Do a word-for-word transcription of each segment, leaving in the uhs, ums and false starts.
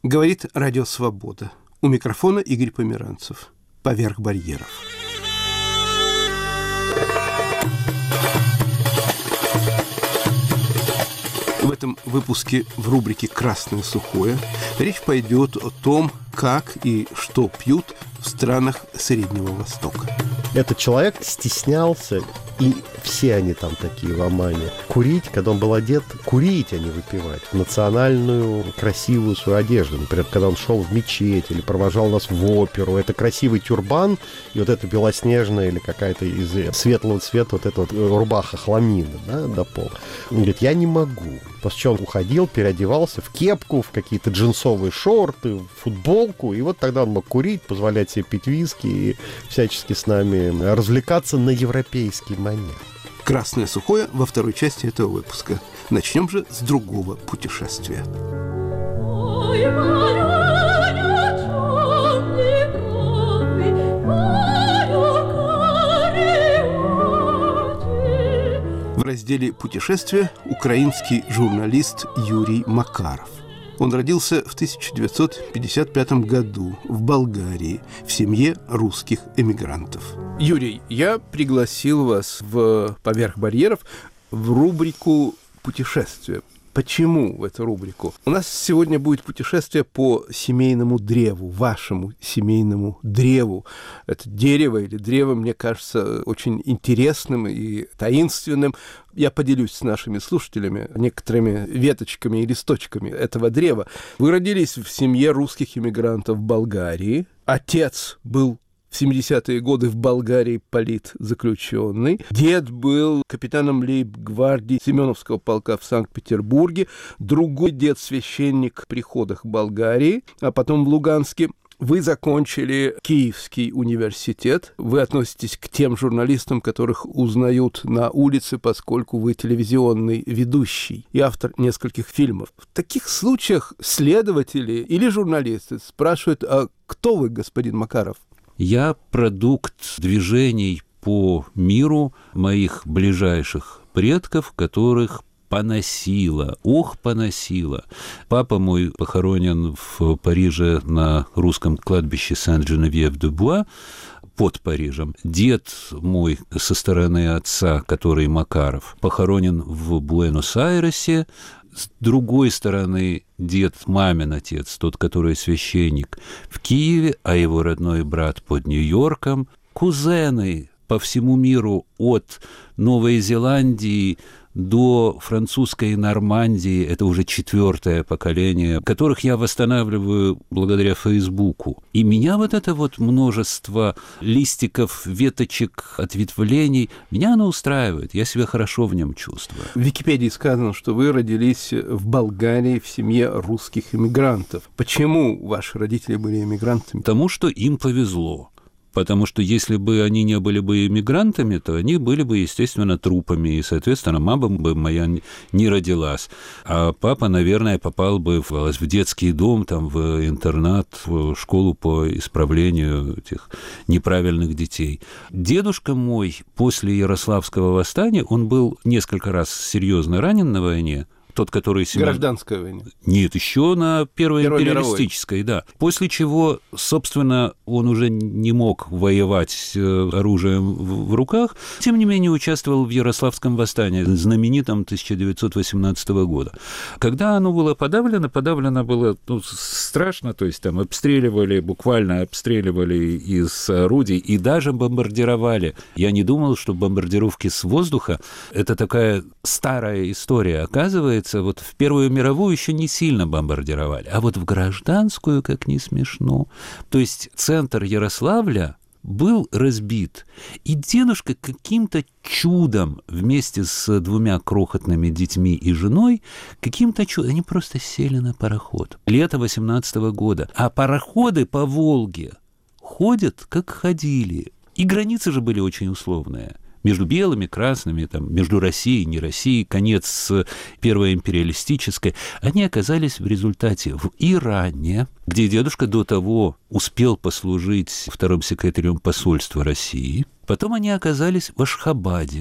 Говорит Радио Свобода. У микрофона Игорь Померанцев. Поверх барьеров. В этом выпуске в рубрике «Красное сухое» речь пойдет о том, как и что пьют в странах Среднего Востока. Этот человек стеснялся, и все они там такие в Омане, курить, когда он был одет, курить, а не выпивать, в национальную красивую свою одежду. Например, когда он шел в мечеть или провожал нас в оперу, это красивый тюрбан и вот эта белоснежная или какая-то из светлого цвета вот эта вот рубаха хламина, да, до пола. Он говорит, я не могу. После чего он уходил, переодевался в кепку, в какие-то джинсовые шорты, в футболку, и вот тогда он мог курить, позволять себе пить виски и всячески с нами развлекаться на европейский манер. «Красное сухое» во второй части этого выпуска. Начнем же с другого путешествия. В разделе «Путешествия» украинский журналист Юрий Макаров. Он родился в тысяча девятьсот пятьдесят пятом году в Болгарии в семье русских эмигрантов. Юрий, я пригласил вас в «Поверх барьеров» в рубрику «Путешествия». Почему в эту рубрику? У нас сегодня будет путешествие по семейному древу, вашему семейному древу. Это дерево или древо, мне кажется, очень интересным и таинственным. Я поделюсь с нашими слушателями некоторыми веточками и листочками этого древа. Вы родились в семье русских иммигрантов в Болгарии. Отец был в семидесятые годы в Болгарии политзаключенный. Дед был капитаном лейб-гвардии Семеновского полка в Санкт-Петербурге. Другой дед — священник в приходах Болгарии, а потом в Луганске. Вы закончили Киевский университет. Вы относитесь к тем журналистам, которых узнают на улице, поскольку вы телевизионный ведущий и автор нескольких фильмов. В таких случаях следователи или журналисты спрашивают, а кто вы, господин Макаров? Я продукт движений по миру моих ближайших предков, которых поносило, ох, поносило. Папа мой похоронен в Париже на русском кладбище Сен-Женевьев-де-Буа под Парижем. Дед мой со стороны отца, который Макаров, похоронен в Буэнос-Айресе. С другой стороны, дед, мамин отец, тот, который священник, в Киеве, а его родной брат под Нью-Йорком. Кузены по всему миру от Новой Зеландии до французской Нормандии, это уже четвертое поколение, которых я восстанавливаю благодаря Фейсбуку. И меня вот это вот множество листиков, веточек, ответвлений, меня оно устраивает, я себя хорошо в нем чувствую. В Википедии сказано, что вы родились в Болгарии в семье русских иммигрантов. Почему ваши родители были иммигрантами? Потому что им повезло. Потому что если бы они не были бы иммигрантами, то они были бы, естественно, трупами, и, соответственно, мама бы моя не родилась. А папа, наверное, попал бы в, в детский дом, там, в интернат, в школу по исправлению этих неправильных детей. Дедушка мой после Ярославского восстания, он был несколько раз серьезно ранен на войне, тот, который... Гражданская война. Нет, еще на Первой, Первой империалистической, мировой. Да. После чего, собственно, он уже не мог воевать оружием в руках, тем не менее участвовал в Ярославском восстании, знаменитом тысяча девятьсот восемнадцатого года. Когда оно было подавлено, подавлено было ну, страшно, то есть там обстреливали, буквально обстреливали из орудий и даже бомбардировали. Я не думал, что бомбардировки с воздуха – это такая старая история, оказывается. Вот в Первую мировую еще не сильно бомбардировали, а вот в гражданскую, как не смешно. То есть центр Ярославля был разбит, и дедушка каким-то чудом вместе с двумя крохотными детьми и женой, каким-то чудом, они просто сели на пароход. Лето восемнадцатого года, а пароходы по Волге ходят, как ходили. И границы же были очень условные. Между белыми, красными, там, между Россией и не Россией, конец Первой империалистической, они оказались в результате в Иране, где дедушка до того успел послужить вторым секретарем посольства России. Потом они оказались в Ашхабаде,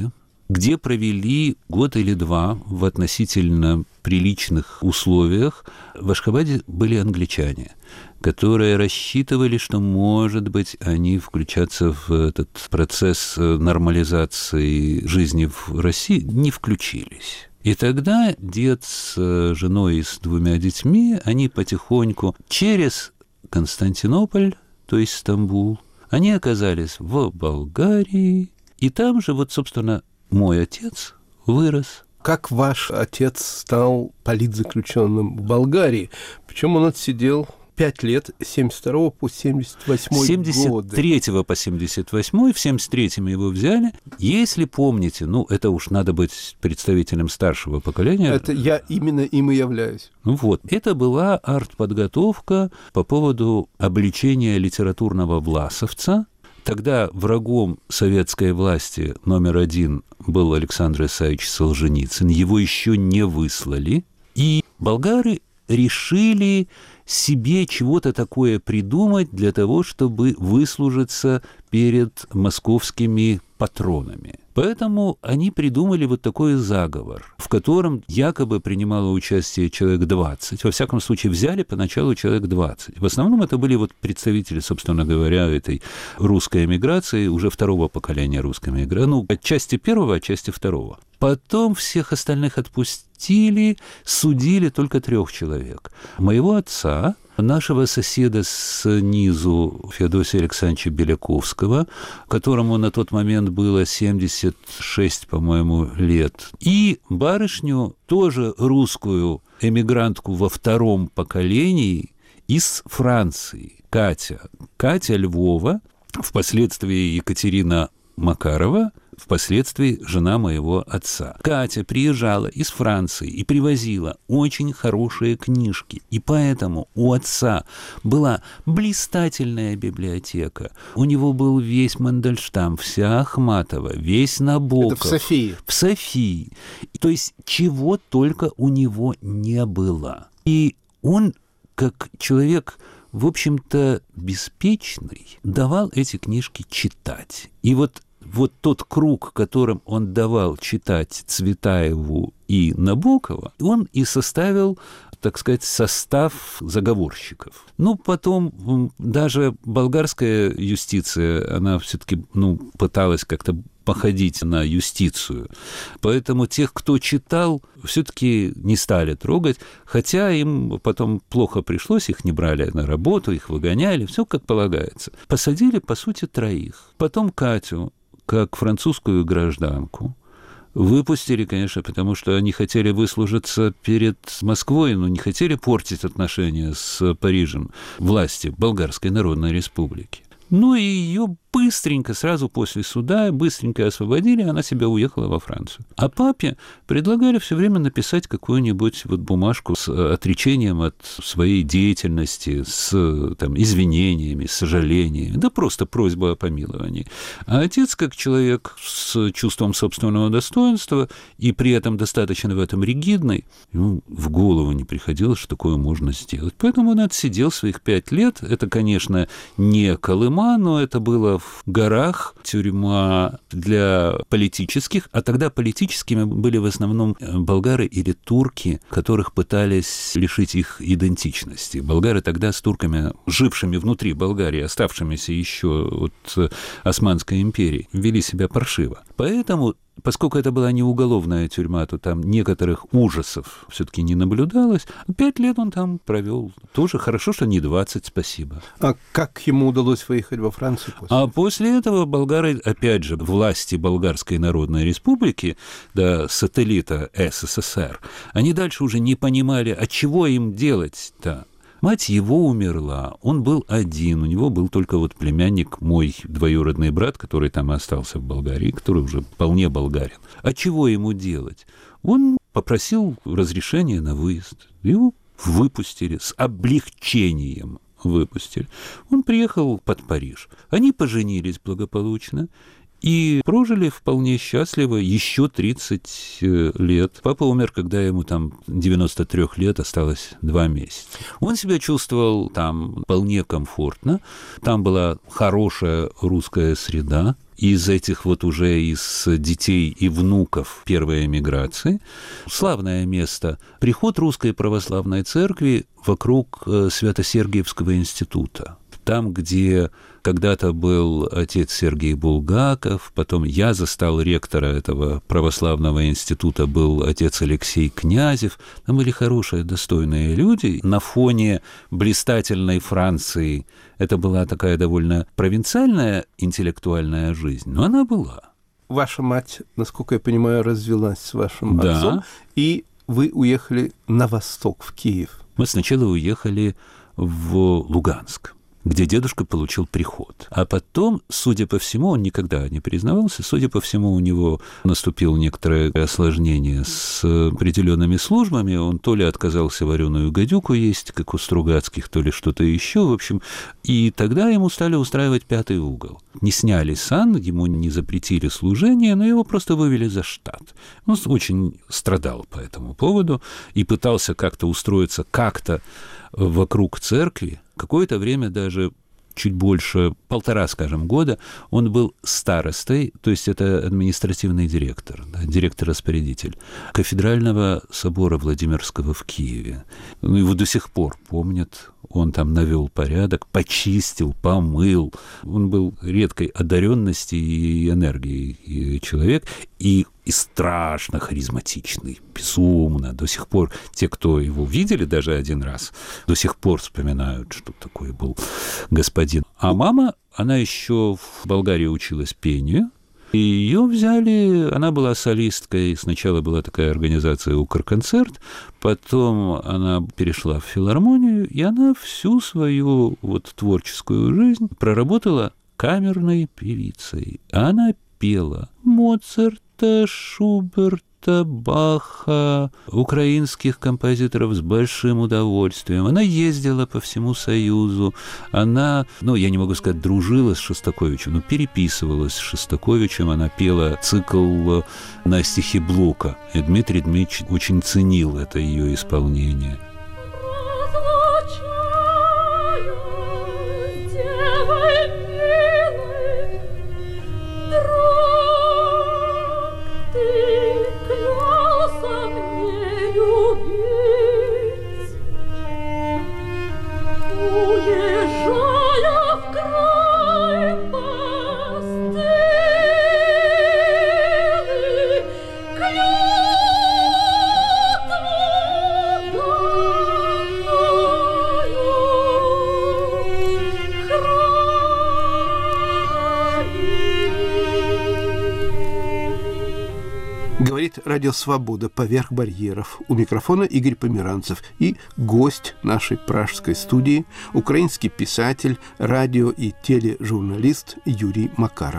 где провели год или два в относительно приличных условиях. В Ашхабаде были англичане, которые рассчитывали, что, может быть, они включатся в этот процесс нормализации жизни в России, не включились. И тогда дед с женой и с двумя детьми, они потихоньку через Константинополь, то есть Стамбул, они оказались в Болгарии, и там же, вот, собственно, мой отец вырос. Как ваш отец стал политзаключенным в Болгарии? Причем он отсидел пять лет, с семьдесят второго по семьдесят восьмой годы. С семьдесят третьего по семьдесят восьмой, в семьдесят третьем его взяли. Если помните, ну, это уж надо быть представителем старшего поколения. Это я именно им и являюсь. Ну вот, это была артподготовка по поводу обличения литературного власовца. Тогда врагом советской власти номер один был Александр Исаевич Солженицын. Его еще не выслали. И болгары решили себе чего-то такое придумать для того, чтобы выслужиться перед московскими патронами. Поэтому они придумали вот такой заговор, в котором якобы принимало участие человек двадцать. Во всяком случае, взяли поначалу человек двадцать. В основном это были вот представители, собственно говоря, этой русской эмиграции, уже второго поколения русской эмиграции. Ну, отчасти первого, отчасти второго. Потом всех остальных отпустили, судили только трех человек. Моего отца, нашего соседа снизу Феодосия Александровича Беляковского, которому на тот момент было семьдесят шесть, по-моему, лет, и барышню, тоже русскую эмигрантку во втором поколении из Франции, Катя. Катя Львова, впоследствии Екатерина Макарова, впоследствии жена моего отца. Катя приезжала из Франции и привозила очень хорошие книжки, и поэтому у отца была блистательная библиотека. У него был весь Мандельштам, вся Ахматова, весь Набоков. Это в Софии. В Софии. То есть чего только у него не было. И он, как человек, в общем-то, беспечный, давал эти книжки читать. И вот Вот тот круг, которым он давал читать Цветаеву и Набокова, он и составил, так сказать, состав заговорщиков. Ну, потом даже болгарская юстиция, она все-таки, ну, пыталась как-то походить на юстицию. Поэтому тех, кто читал, все-таки не стали трогать, хотя им потом плохо пришлось, их не брали на работу, их выгоняли, все как полагается. Посадили, по сути, троих. Потом Катю, как французскую гражданку, выпустили, конечно, потому что они хотели выслужиться перед Москвой, но не хотели портить отношения с Парижем власти Болгарской Народной Республики. Ну и ее быстренько, сразу после суда, быстренько освободили, она себя уехала во Францию. А папе предлагали все время написать какую-нибудь вот бумажку с отречением от своей деятельности, с там, извинениями, с сожалениями, да просто просьба о помиловании. А отец, как человек с чувством собственного достоинства и при этом достаточно в этом ригидный, ему в голову не приходило, что такое можно сделать. Поэтому он отсидел своих пять лет. Это, конечно, не Колыма, но это было в горах, тюрьма для политических, а тогда политическими были в основном болгары или турки, которых пытались лишить их идентичности. Болгары тогда с турками, жившими внутри Болгарии, оставшимися еще от Османской империи, вели себя паршиво. Поэтому, поскольку это была не уголовная тюрьма, то там некоторых ужасов все-таки не наблюдалось. Пять лет он там провел. Тоже хорошо, что не двадцать, спасибо. А как ему удалось выехать во Францию после? А после этого болгары, опять же, власти Болгарской Народной Республики, да, сателлита СССР, они дальше уже не понимали, а чего им делать-то. Мать его умерла, он был один, у него был только вот племянник, мой двоюродный брат, который там остался в Болгарии, который уже вполне болгарин. А чего ему делать? Он попросил разрешения на выезд, его выпустили с облегчением. Выпустили. Он приехал под Париж. Они поженились благополучно и прожили вполне счастливо еще тридцать лет. Папа умер, когда ему там девяносто три лет, осталось два месяца. Он себя чувствовал там вполне комфортно. Там была хорошая русская среда. из этих вот уже из детей и внуков первой эмиграции. Славное место. Приход Русской Православной Церкви вокруг Свято-Сергиевского института. Там, где когда-то был отец Сергей Булгаков, потом я застал ректора этого православного института, был отец Алексей Князев. Там были хорошие, достойные люди. На фоне блистательной Франции это была такая довольно провинциальная интеллектуальная жизнь, но она была. Ваша мать, насколько я понимаю, развелась с вашим да. отцом, и вы уехали на восток, в Киев. Мы сначала уехали в Луганск, где дедушка получил приход. А потом, судя по всему, он никогда не признавался, судя по всему, у него наступило некоторое осложнение с определенными службами, он то ли отказался вареную гадюку есть, как у Стругацких, то ли что-то еще, в общем, и тогда ему стали устраивать пятый угол. Не сняли сан, ему не запретили служение, но его просто вывели за штат. Он очень страдал по этому поводу и пытался как-то устроиться как-то вокруг церкви. Какое-то время, даже чуть больше, полтора, скажем, года, он был старостой, то есть это административный директор, да, директор-распорядитель кафедрального собора Владимирского в Киеве. Ну, его до сих пор помнят. Он там навел порядок, почистил, помыл. Он был редкой одаренности и энергии человек, и, и страшно харизматичный, безумно. До сих пор те, кто его видели даже один раз, до сих пор вспоминают, что такой был господин. А мама, она еще в Болгарии училась пению, и ее взяли, она была солисткой, сначала была такая организация «Укрконцерт», потом она перешла в филармонию, и она всю свою вот творческую жизнь проработала камерной певицей. Она пела Моцарта, Шуберта, Баха, украинских композиторов с большим удовольствием. Она ездила по всему Союзу. Она, ну, я не могу сказать, дружила с Шостаковичем, но переписывалась с Шостаковичем. Она пела цикл на стихи Блока. И Дмитрий Дмитриевич очень ценил это ее исполнение. Радио «Свобода. Поверх барьеров». У микрофона Игорь Померанцев и гость нашей пражской студии, украинский писатель, радио- и тележурналист Юрий Макаров.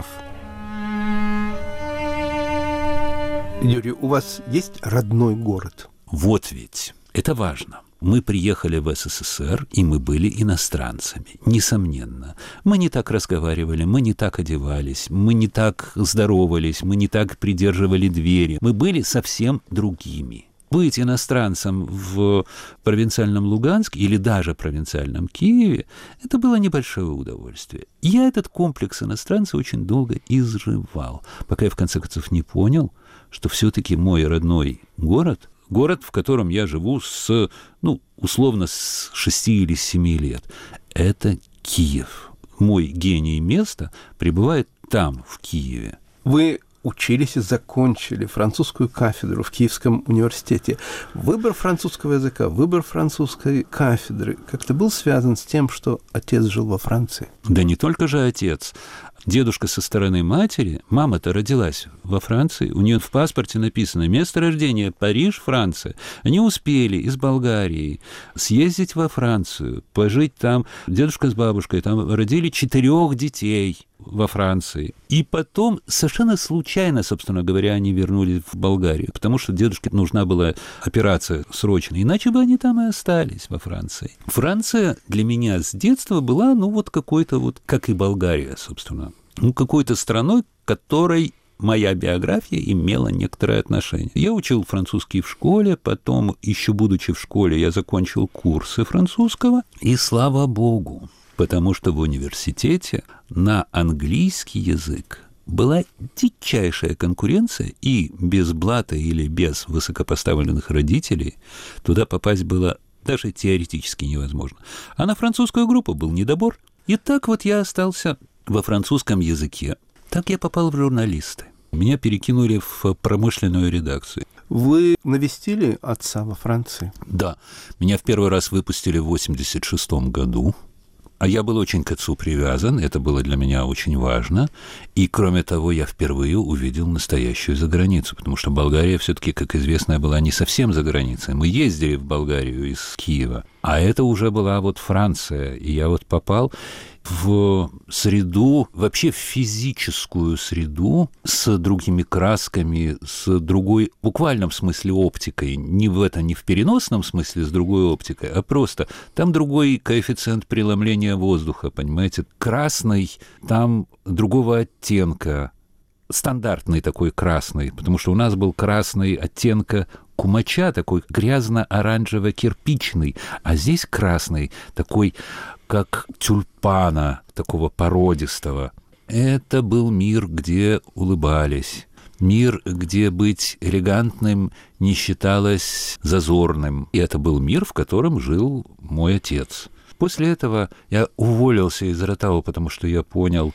Юрий, у вас есть родной город? Вот ведь, это важно. Мы приехали в СССР, и мы были иностранцами, несомненно. Мы не так разговаривали, мы не так одевались, мы не так здоровались, мы не так придерживали двери. Мы были совсем другими. Быть иностранцем в провинциальном Луганске или даже провинциальном Киеве – это было небольшое удовольствие. Я этот комплекс иностранца очень долго изживал, пока я в конце концов не понял, что все-таки мой родной город – город, в котором я живу с, ну, условно, с шести или семи лет. Это Киев. Мой гений места пребывает там, в Киеве. Вы учились и закончили французскую кафедру в Киевском университете. Выбор французского языка, выбор французской кафедры как-то был связан с тем, что отец жил во Франции? Да не только же отец. Дедушка со стороны матери, мама-то родилась во Франции, у нее в паспорте написано место рождения Париж, Франция. Они успели из Болгарии съездить во Францию, пожить там. Дедушка с бабушкой там родили четырех детей во Франции. И потом совершенно случайно, собственно говоря, они вернулись в Болгарию, потому что дедушке нужна была операция срочно, иначе бы они там и остались во Франции. Франция для меня с детства была, ну, вот какой-то вот, как и Болгария, собственно, ну, какой-то страной, которой моя биография имела некоторое отношение. Я учил французский в школе, потом, еще будучи в школе, я закончил курсы французского, и слава богу, потому что в университете на английский язык была дичайшая конкуренция, и без блата или без высокопоставленных родителей туда попасть было даже теоретически невозможно. А на французскую группу был недобор. И так вот я остался во французском языке. Так я попал в журналисты. Меня перекинули в промышленную редакцию. Вы навестили отца во Франции? Да. Меня в первый раз выпустили в восемьдесят шестом году. А я был очень к отцу привязан, это было для меня очень важно. И, кроме того, я впервые увидел настоящую заграницу, потому что Болгария все-таки, как известно, была не совсем за границей. Мы ездили в Болгарию из Киева, а это уже была вот Франция. И я вот попал в среду, вообще в физическую среду с другими красками, с другой, в буквальном смысле, оптикой. Не в это, не в переносном смысле с другой оптикой, а просто там другой коэффициент преломления воздуха, понимаете? Красный, там другого оттенка, стандартный такой красный, потому что у нас был красный оттенка кумача, такой грязно-оранжево-кирпичный, а здесь красный такой, как тюльпана, такого породистого. Это был мир, где улыбались. Мир, где быть элегантным не считалось зазорным. И это был мир, в котором жил мой отец. После этого я уволился из Ротау, потому что я понял,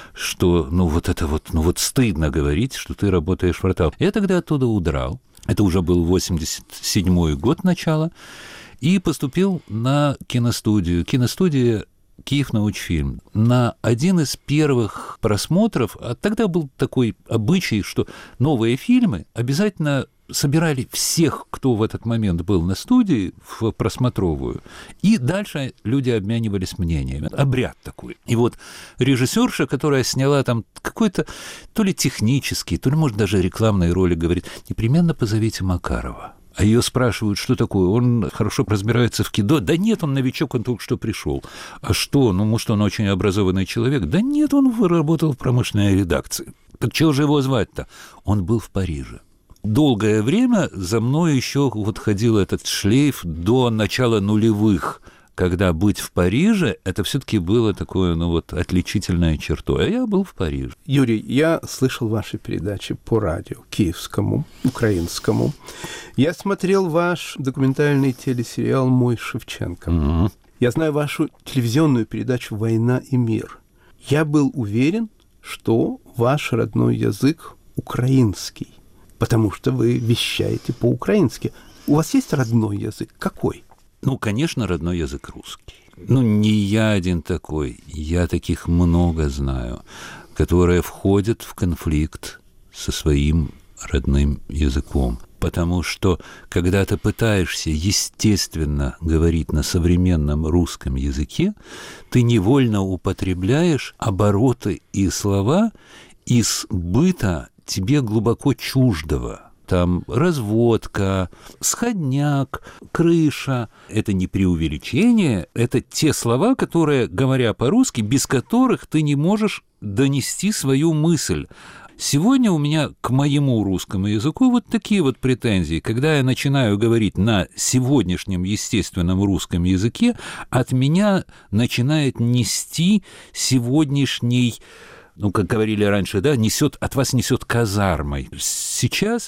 что ну вот это вот, ну вот стыдно говорить, что ты работаешь в Ротау. Я тогда оттуда удрал. Это уже был восемьдесят седьмой год начала. И поступил на киностудию. Киностудия «Киевнаучфильм». На один из первых просмотров, а тогда был такой обычай, что новые фильмы обязательно собирали всех, кто в этот момент был на студии, в просмотровую, и дальше люди обменивались мнениями. Обряд такой. И вот режиссерша, которая сняла там какой-то то ли технический, то ли, может, даже рекламные роли, говорит: непременно позовите Макарова. А ее спрашивают, что такое, он хорошо разбирается в кино. Да нет, он новичок, он только что пришел. А что, ну, может, он очень образованный человек? Да нет, он работал в промышленной редакции. Так чего же его звать-то? Он был в Париже. Долгое время за мной еще вот ходил этот шлейф до начала нулевых, когда быть в Париже, это все-таки было такое, ну вот, отличительной чертой. А я был в Париже. Юрий, я слышал ваши передачи по радио, киевскому, украинскому. Я смотрел ваш документальный телесериал «Мой Шевченко». Угу. Я знаю вашу телевизионную передачу «Война и мир». Я был уверен, что ваш родной язык украинский, потому что вы вещаете по-украински. У вас есть родной язык? Какой? Ну, конечно, родной язык русский. Ну, не я один такой. Я таких много знаю, которые входят в конфликт со своим родным языком. Потому что, когда ты пытаешься естественно говорить на современном русском языке, ты невольно употребляешь обороты и слова из быта тебе глубоко чуждого. Там разводка, сходняк, крыша. Это не преувеличение, это те слова, которые, говоря по-русски, без которых ты не можешь донести свою мысль. Сегодня у меня к моему русскому языку вот такие вот претензии. Когда я начинаю говорить на сегодняшнем естественном русском языке, от меня начинает нести сегодняшний... ну, как говорили раньше, да, несет, от вас несет казармой. Сейчас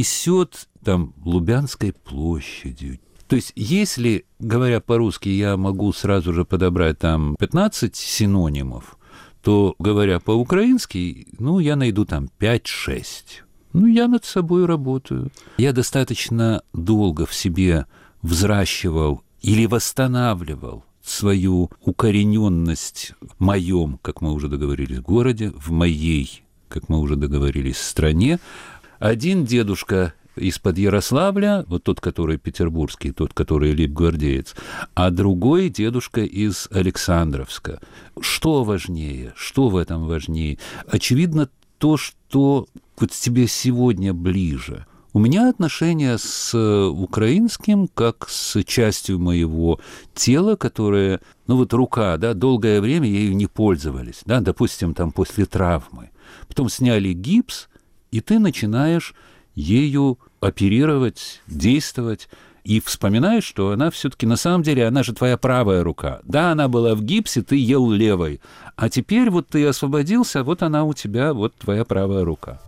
несет там Лубянской площадью. То есть, если, говоря по-русски, я могу сразу же подобрать там пятнадцать синонимов, то, говоря по-украински, ну, я найду там пять-шесть. Ну, я над собой работаю. Я достаточно долго в себе взращивал или восстанавливал свою укорененность в моем, как мы уже договорились, городе, в моей, как мы уже договорились, стране. Один дедушка из-под Ярославля, вот тот, который петербургский, тот, который лейб-гвардеец, а другой дедушка из Александровска. Что важнее? Что в этом важнее? Очевидно, то, что вот тебе сегодня ближе. У меня отношения с украинским как с частью моего тела, которая, ну вот рука, да, долгое время ею не пользовались, да, допустим, там после травмы. Потом сняли гипс, и ты начинаешь ею оперировать, действовать. И вспоминаешь, что она все-таки на самом деле, она же твоя правая рука. Да, она была в гипсе, ты ел левой. А теперь вот ты освободился, вот она у тебя, вот твоя правая рука.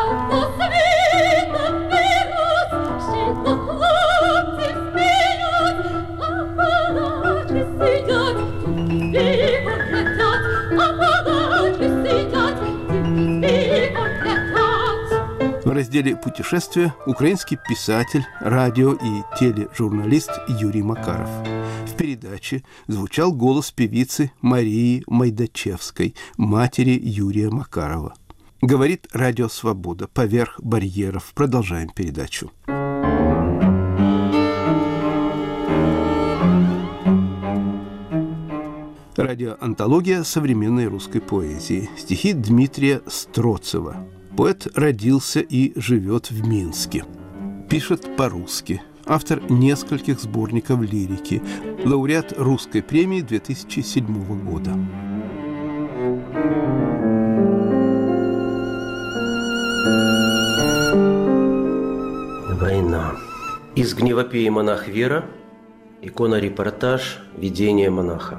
В разделе «Путешествия» украинский писатель, радио- и тележурналист Юрий Макаров. В передаче звучал голос певицы Марии Майдачевской, матери Юрия Макарова. Говорит Радио Свобода. Поверх барьеров. Продолжаем передачу. Радиоантология современной русской поэзии. Стихи Дмитрия Строцева. Поэт родился и живет в Минске. Пишет по-русски. Автор нескольких сборников лирики. Лауреат русской премии две тысячи седьмого года. Война. Из гневопеи монах Вера. Икона-репортаж «Видение монаха».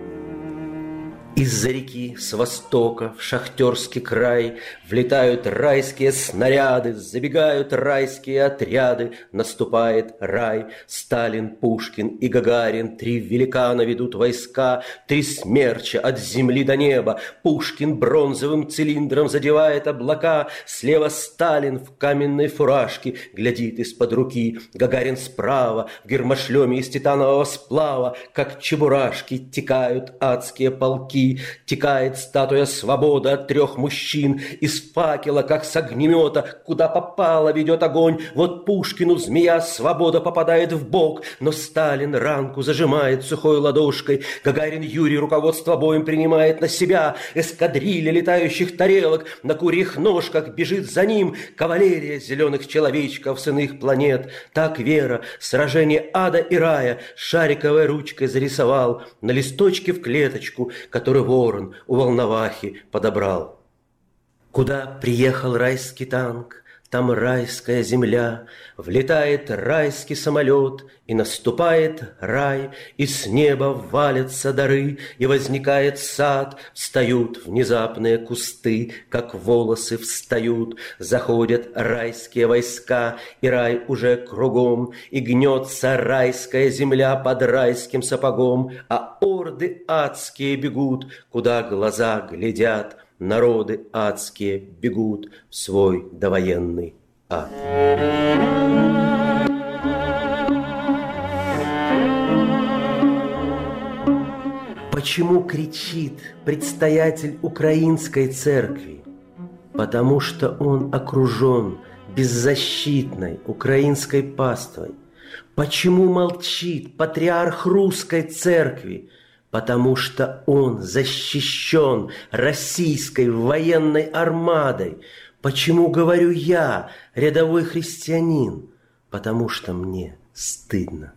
Из-за реки с востока в шахтерский край влетают райские снаряды, забегают райские отряды, наступает рай. Сталин, Пушкин и Гагарин, три великана ведут войска, три смерча от земли до неба. Пушкин бронзовым цилиндром задевает облака, слева Сталин в каменной фуражке глядит из-под руки, Гагарин справа в гермошлеме из титанового сплава, как чебурашки текают адские полки. Текает статуя свободы от трех мужчин. Из факела, как с огнемета, куда попало ведет огонь. Вот Пушкину змея свобода попадает в бок, но Сталин ранку зажимает сухой ладошкой. Гагарин Юрий руководство боем принимает на себя. Эскадрилья летающих тарелок на курьих ножках бежит за ним. Кавалерия зеленых человечков с иных планет. Так Вера сражение ада и рая шариковой ручкой зарисовал на листочке в клеточку, который ворон у Волновахи подобрал. Куда приехал райский танк, там райская земля, влетает райский самолет, и наступает рай, и с неба валятся дары, и возникает сад, встают внезапные кусты, как волосы встают, заходят райские войска, и рай уже кругом, и гнется райская земля под райским сапогом, а орды адские бегут, куда глаза глядят, народы адские бегут в свой довоенный ад. Почему кричит предстоятель украинской церкви? Потому что он окружен беззащитной украинской паствой. Почему молчит патриарх русской церкви? Потому что он защищен российской военной армадой. Почему говорю я, рядовой христианин? Потому что мне стыдно.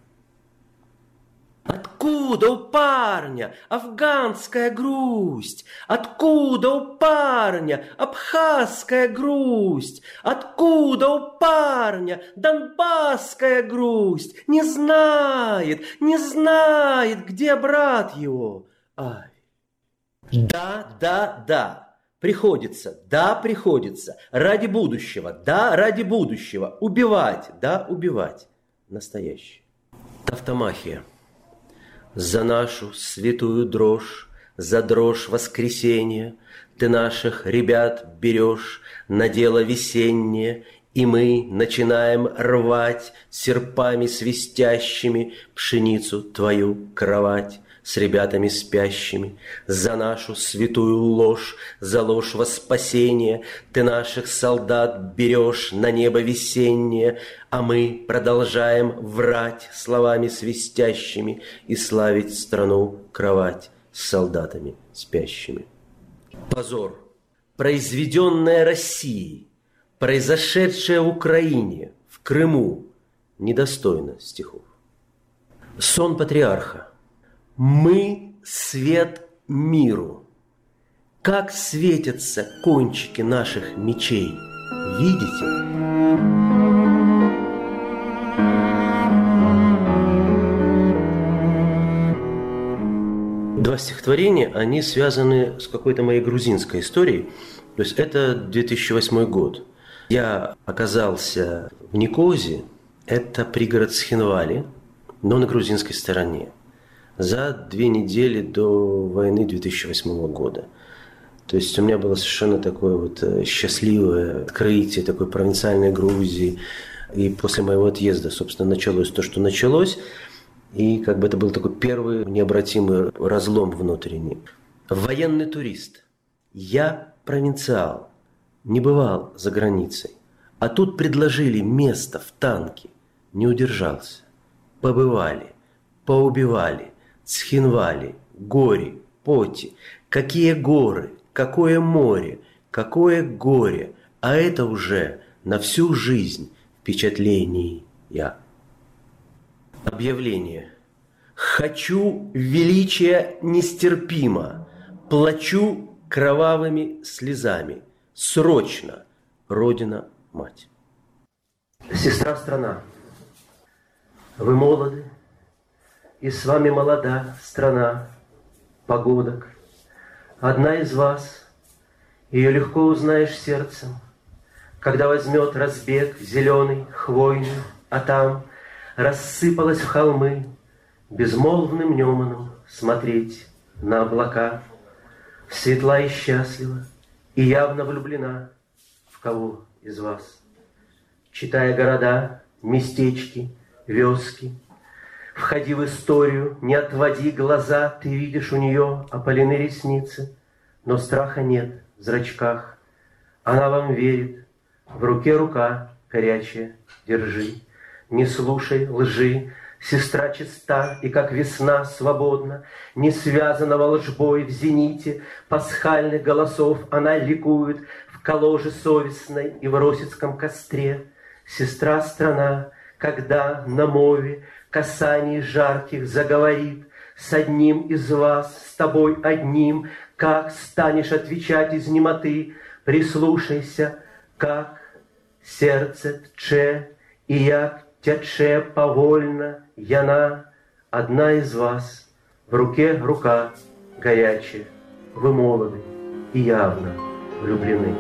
Откуда у парня афганская грусть? Откуда у парня абхазская грусть? Откуда у парня донбасская грусть? Не знает, не знает, где брат его. Ай. Да, да, да, приходится, да, приходится, ради будущего, да, ради будущего, убивать, да, убивать. Настоящее. Тавтомахия. За нашу святую дрожь, за дрожь воскресенья ты наших ребят берешь на дело весеннее, и мы начинаем рвать серпами свистящими пшеницу твою кровать с ребятами спящими. За нашу святую ложь, за ложь во спасение ты наших солдат берешь на небо весеннее, а мы продолжаем врать словами свистящими и славить страну кровать с солдатами спящими. Позор, произведенное Россией, произошедшее в Украине, в Крыму, недостойно стихов. Сон патриарха. Мы свет миру. Как светятся кончики наших мечей. Видите? Два стихотворения, они связаны с какой-то моей грузинской историей. То есть это две тысячи восьмой год. Я оказался в Никозе, это пригород Схинвали, но на грузинской стороне, за две недели до войны две тысячи восьмого года. То есть у меня было совершенно такое вот счастливое открытие такой провинциальной Грузии. И после моего отъезда, собственно, началось то, что началось. И как бы это был такой первый необратимый разлом внутренний. Военный турист. Я провинциал. Не бывал за границей. А тут предложили место в танке. Не удержался. Побывали, поубивали, Схинвали, Гори, Поти. Какие горы, какое море, какое горе. А это уже на всю жизнь впечатлений я. Объявление. Хочу величия нестерпимо, плачу кровавыми слезами. Срочно, Родина-мать. Сестра-страна, вы молоды, и с вами молода страна погодок. Одна из вас, ее легко узнаешь сердцем, когда возьмет разбег зеленый, хвойный, а там рассыпалась в холмы безмолвным Неманом смотреть на облака. Светла и счастлива, и явно влюблена в кого из вас. Читая города, местечки, вёски, входи в историю, не отводи глаза, ты видишь у нее опалены ресницы, но страха нет в зрачках. Она вам верит, в руке рука горячая, держи. Не слушай лжи, сестра чиста и как весна свободна, не связана волжбой в зените пасхальных голосов, она ликует в коложе совестной и в росицком костре. Сестра-страна, когда на мове касаний жарких заговорит с одним из вас, с тобой одним, как станешь отвечать из немоты, прислушайся, как сердце тче, и як тяче повольно яна, одна из вас, в руке рука горячая, вы молоды и явно влюблены.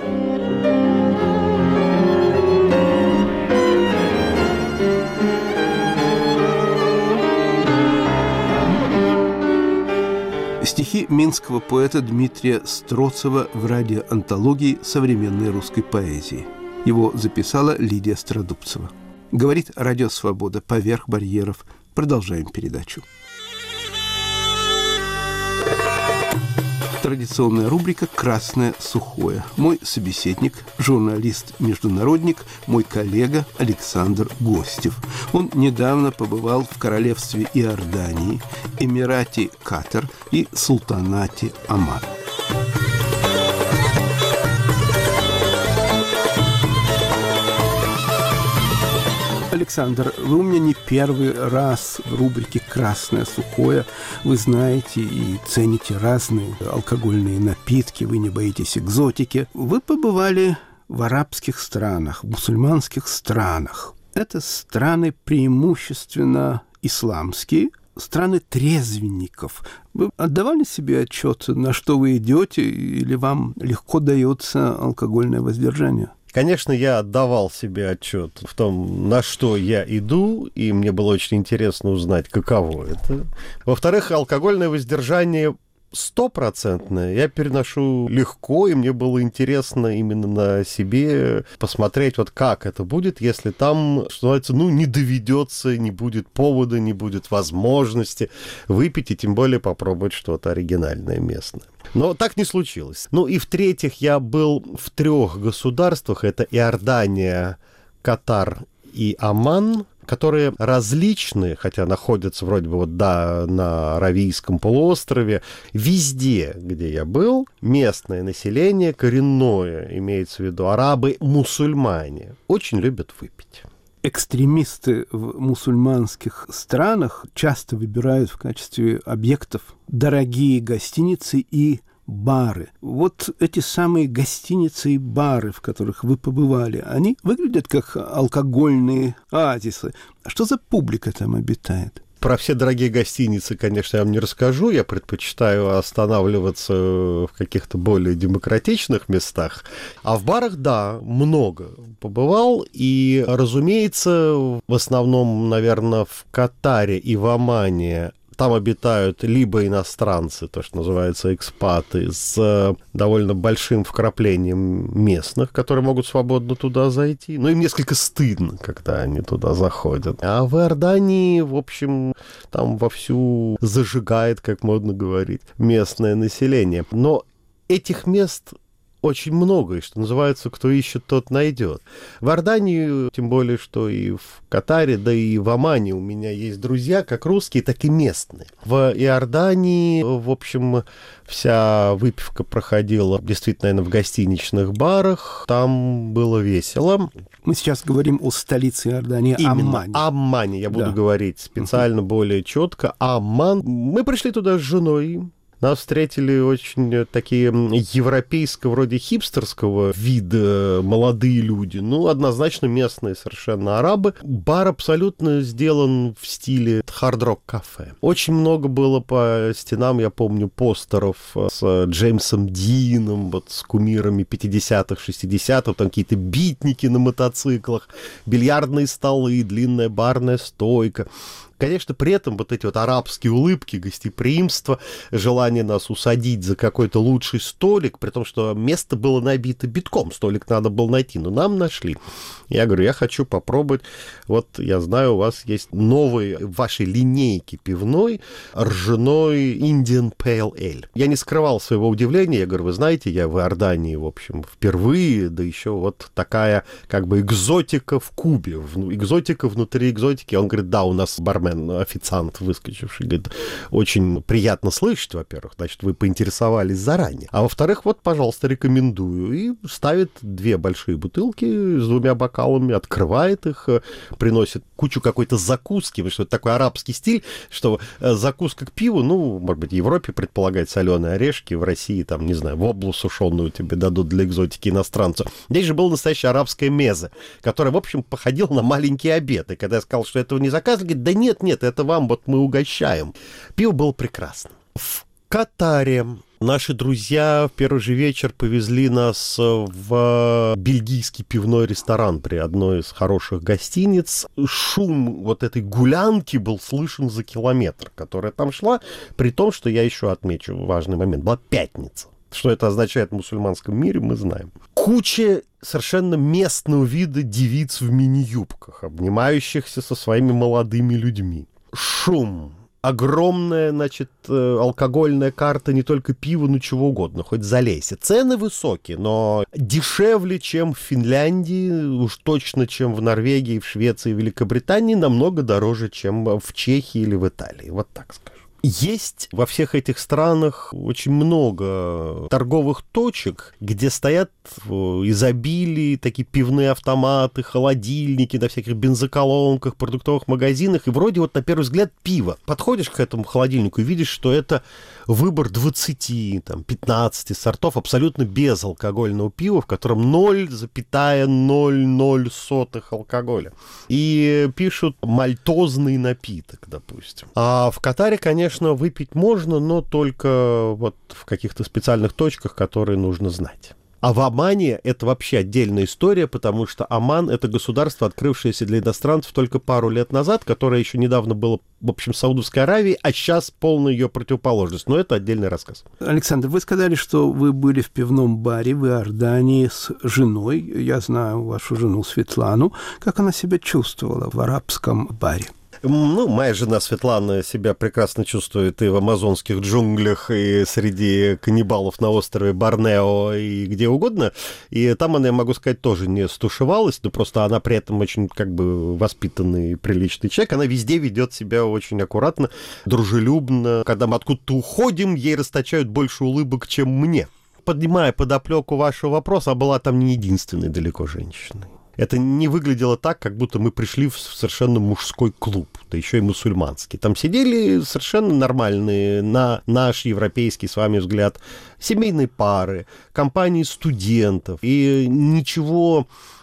Стихи минского поэта Дмитрия Строцева в радиоантологии современной русской поэзии. Его записала Лидия Страдубцева. Говорит Радио Свобода поверх барьеров. Продолжаем передачу. Традиционная рубрика «Красное сухое». Мой собеседник, журналист-международник, мой коллега Александр Гостев. Он недавно побывал в королевстве Иордании, Эмирате Катар и Султанате Оман. Александр, вы у меня не первый раз в рубрике «Красное сухое». Вы знаете и цените разные алкогольные напитки, вы не боитесь экзотики. Вы побывали в арабских странах, в мусульманских странах. Это страны преимущественно исламские, страны трезвенников. Вы отдавали себе отчет, на что вы идете, или вам легко дается алкогольное воздержание? Конечно, я отдавал себе отчет в том, на что я иду, и мне было очень интересно узнать, каково это. Во-вторых, алкогольное воздержание стопроцентное я переношу легко, и мне было интересно именно на себе посмотреть, вот как это будет, если там, что называется, ну, не доведется, не будет повода, не будет возможности выпить, и тем более попробовать что-то оригинальное местное. Но так не случилось. Ну и в-третьих, я был в трех государствах, это Иордания, Катар и Оман, которые различны, хотя находятся вроде бы вот, да, на Аравийском полуострове. Везде, где я был, местное население, коренное, имеется в виду арабы, мусульмане, очень любят выпить. Экстремисты в мусульманских странах часто выбирают в качестве объектов дорогие гостиницы и бары. Вот эти самые гостиницы и бары, в которых вы побывали, они выглядят как алкогольные оазисы. А что за публика там обитает? Про все дорогие гостиницы, конечно, я вам не расскажу. Я предпочитаю останавливаться в каких-то более демократичных местах. А в барах, да, много побывал. И, разумеется, в основном, наверное, в Катаре и в Омане там обитают либо иностранцы, то, что называется экспаты, с довольно большим вкраплением местных, которые могут свободно туда зайти. Но им несколько стыдно, когда они туда заходят. А в Иордании, в общем, там вовсю зажигает, как модно говорить, местное население. Но этих мест очень много, и, что называется, кто ищет, тот найдет. В Иордании, тем более, что и в Катаре, да и в Омане у меня есть друзья, как русские, так и местные. В Иордании, в общем, вся выпивка проходила действительно, наверное, в гостиничных барах. Там было весело. Мы сейчас говорим о столице Иордании, Именно, Аммане. Аммане, я буду да. говорить специально, uh-huh. более четко. Амман. Мы пришли туда с женой. Нас встретили очень такие европейского, вроде хипстерского вида молодые люди. Ну, однозначно местные совершенно арабы. Бар абсолютно сделан в стиле хард-рок-кафе. Очень много было по стенам, я помню, постеров с Джеймсом Дином, вот с кумирами пятидесятых, шестидесятых, там какие-то битники на мотоциклах, бильярдные столы, длинная барная стойка. Конечно, при этом вот эти вот арабские улыбки, гостеприимство, желание нас усадить за какой-то лучший столик, при том, что место было набито битком, столик надо было найти, но нам нашли. Я говорю, я хочу попробовать, вот я знаю, у вас есть новый в вашей линейке пивной ржаной Indian Pale Ale. Я не скрывал своего удивления, я говорю, вы знаете, я в Иордании, в общем, впервые, да еще вот такая как бы экзотика в Кубе, экзотика внутри экзотики. Он говорит, да, у нас бармен, официант выскочивший, говорит, очень приятно слышать, во-первых, значит, вы поинтересовались заранее. А во-вторых, вот, пожалуйста, рекомендую. И ставит две большие бутылки с двумя бокалами, открывает их, приносит кучу какой-то закуски, потому что это такой арабский стиль, что закуска к пиву, ну, может быть, в Европе предполагает соленые орешки, в России, там, не знаю, воблу сушеную тебе дадут для экзотики иностранцу. Здесь же было настоящее арабское мезе, которое, в общем, походило на маленький обед. И когда я сказал, что этого не заказывали, говорит, да нет, нет, это вам вот мы угощаем. Пиво было прекрасно. В Катаре наши друзья в первый же вечер повезли нас в бельгийский пивной ресторан при одной из хороших гостиниц. Шум вот этой гулянки был слышен за километр, которая там шла, при том, что я еще отмечу важный момент, была пятница. Что это означает в мусульманском мире, мы знаем. Куча совершенно местного вида девиц в мини-юбках, обнимающихся со своими молодыми людьми. Шум. Огромная, значит, алкогольная карта, не только пива, но чего угодно, хоть залейся. Цены высокие, но дешевле, чем в Финляндии, уж точно, чем в Норвегии, в Швеции, в Великобритании, намного дороже, чем в Чехии или в Италии. Вот так скажу. Есть во всех этих странах очень много торговых точек, где стоят в изобилии такие пивные автоматы, холодильники на всяких бензоколонках, продуктовых магазинах. И вроде вот на первый взгляд пиво. Подходишь к этому холодильнику и видишь, что это выбор двадцати, там, пятнадцати сортов абсолютно безалкогольного пива, в котором ноль целых ноль ноль сотых алкоголя. И пишут мальтозный напиток, допустим. А в Катаре, конечно, Конечно, выпить можно, но только вот в каких-то специальных точках, которые нужно знать. А в Омане это вообще отдельная история, потому что Оман — это государство, открывшееся для иностранцев только пару лет назад, которое еще недавно было, в общем, Саудовской Аравией, а сейчас полная ее противоположность. Но это отдельный рассказ. Александр, вы сказали, что вы были в пивном баре в Иордании с женой. Я знаю вашу жену Светлану. Как она себя чувствовала в арабском баре? Ну, моя жена Светлана себя прекрасно чувствует и в амазонских джунглях, и среди каннибалов на острове Борнео, и где угодно. И там она, я могу сказать, тоже не стушевалась, но просто она при этом очень как бы воспитанный, приличный человек. Она везде ведет себя очень аккуратно, дружелюбно. Когда мы откуда-то уходим, ей расточают больше улыбок, чем мне. Поднимая подоплеку вашего вопроса, а была там не единственной далеко женщиной. Это не выглядело так, как будто мы пришли в совершенно мужской клуб, да еще и мусульманский. Там сидели совершенно нормальные, на наш европейский, с вами взгляд, семейные пары, компании студентов. И ничего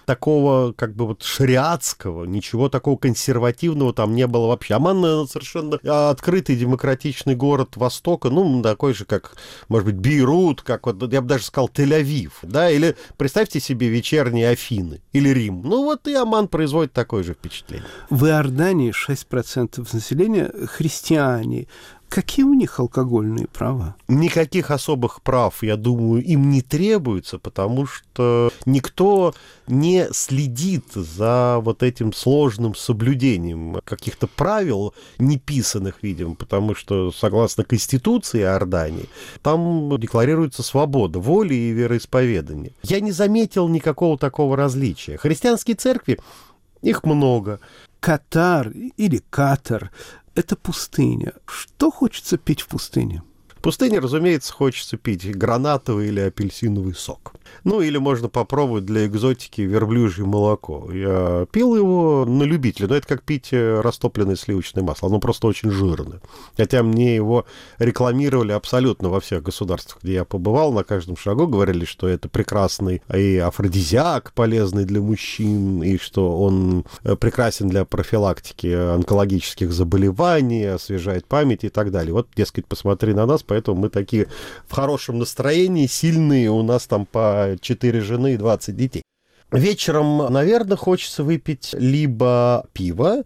такого как бы вот шариатского, ничего такого консервативного там не было вообще. Оман, наверное, совершенно открытый демократичный город Востока, ну, такой же, как, может быть, Бейрут, как вот, я бы даже сказал, Тель-Авив, да, или представьте себе вечерние Афины или Рим. Ну, вот и Оман производит такое же впечатление. В Иордании шесть процентов населения христиане. Какие у них алкогольные права? Никаких особых прав, я думаю, им не требуется, потому что никто не следит за вот этим сложным соблюдением каких-то правил, неписанных, видимо, потому что, согласно Конституции Иордании, там декларируется свобода воли и вероисповедания. Я не заметил никакого такого различия. Христианские церкви, их много. Катар или Катар — это пустыня. Что хочется пить в пустыне? В пустыне, разумеется, хочется пить гранатовый или апельсиновый сок. Ну, или можно попробовать для экзотики верблюжье молоко. Я пил его на любителя, но это как пить растопленное сливочное масло. Оно просто очень жирное. Хотя мне его рекламировали абсолютно во всех государствах, где я побывал. На каждом шагу говорили, что это прекрасный и афродизиак, полезный для мужчин, и что он прекрасен для профилактики онкологических заболеваний, освежает память и так далее. Вот, дескать, посмотри на нас, поэтому мы такие в хорошем настроении, сильные, у нас там по четыре жены и двадцать детей. Вечером, наверное, хочется выпить либо пиво,